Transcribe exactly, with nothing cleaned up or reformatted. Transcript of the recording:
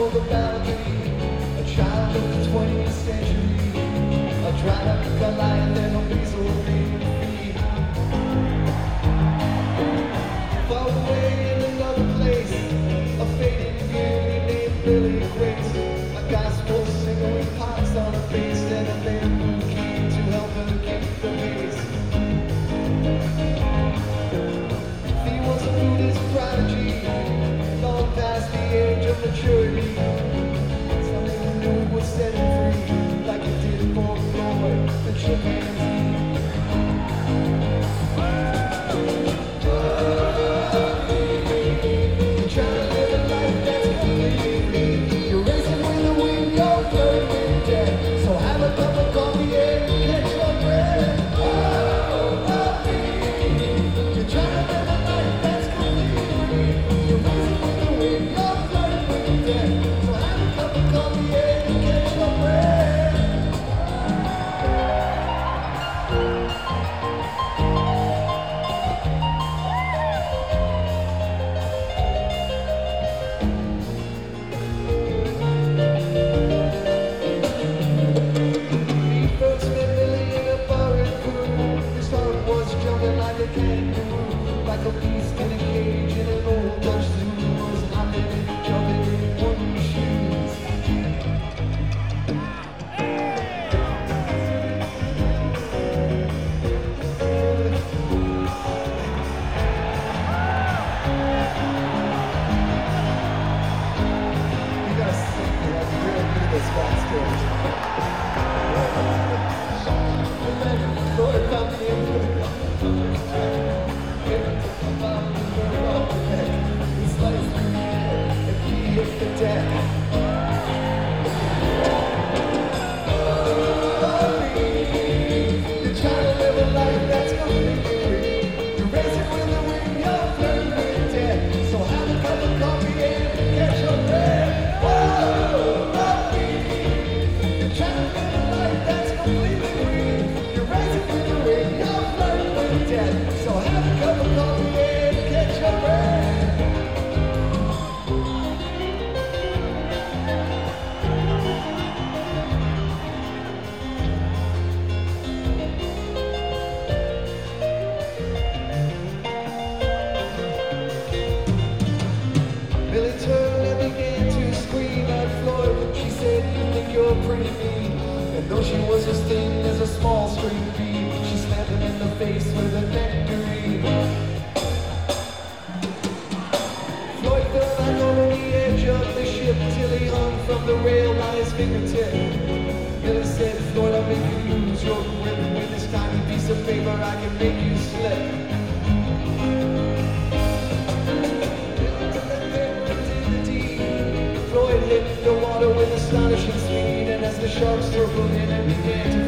on the balcony, a child of the twentieth century, a dried up Goliath and a weasel named Free. Far away in another place, a faded beauty named Lily Grace, a gospel singer with pox on her face, and a man who came to help her keep the pace. He was a Buddhist prodigy, long past the age of maturity. Something he knew would set him free, like it did for Floyd, the chimpanzee. You're trying to live a life that's completely free. You're racing with the wind, you're flirting with death. So have a cup of coffee and catch your breath. Oh, coffee. You're trying to live a life that's completely free. You're racing with the wind, you're flirting with death. So have a cup of coffee and catch your breath. He first met Billy in a bar in Peru. His heart was jumping like a kangaroo, like a beast in a cage in an old Dutch zoo. Was hopping and jumping in wooden shoes. You gotta sing, you know, you really need this backstage. And then Lord found the influence. Gave him to the bottom and burned off the neck. He sliced through the air and he hit the deck. You're trying to live a life that's completely free. You're racing with the wind, you're flirting with death. So have a cup of coffee and catch your breath. Whoa, coffee. You're trying to live a life that's completely free. You're racing with the wind, you're flirting with death. So have a cup of coffee and catch your breath. Billy turned and began to scream at Floyd. She said, "You think you're pretty mean." And though she was as thin as a small string bean, she slapped him in the face with a nectarine. Floyd fell back over the edge of the ship till he hung from the rail by his fingertip. Billy said, "Floyd, I'll make you lose your grip. With this tiny piece of paper, I can make you slip." Floyd hit the water with astonishing speed, and as the sharks circled in and began to